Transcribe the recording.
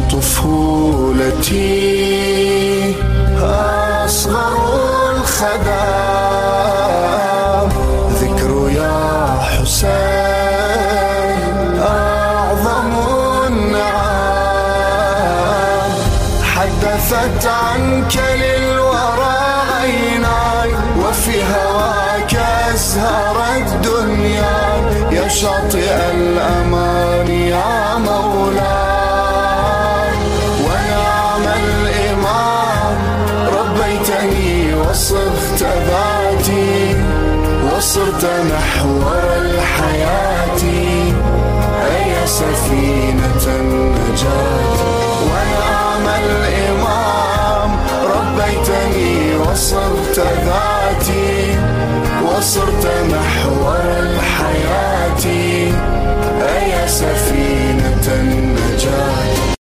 طفولتي أصغر الخدام، ذكر يا حسين أعظم النعم. حدثت عنك للورى عيناي، وفي هواك أزهرت دنياي، يا شاطئ الأمان يا مولاي. ونعم الإمام ربيتني وصرت ذاتي، وصرت محور الحياة، أي سفينة النجاة. ونعم الإمام ربيتني وصرت ذاتي، وصرت محور الحياة، أي سفينة